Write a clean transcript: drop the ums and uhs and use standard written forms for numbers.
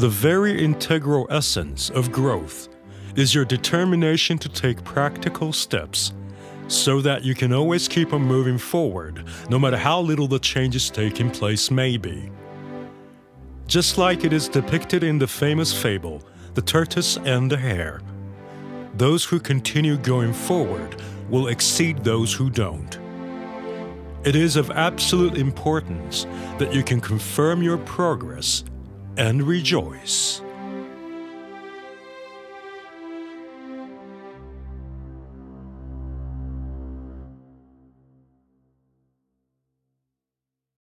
The very integral essence of growth is your determination to take practical steps so that you can always keep on moving forward, no matter how little the changes taking place may be. Just like it is depicted in the famous fable, The Tortoise and the Hare, those who continue going forward will exceed those who don't. It is of absolute importance that you can confirm your progress and rejoice.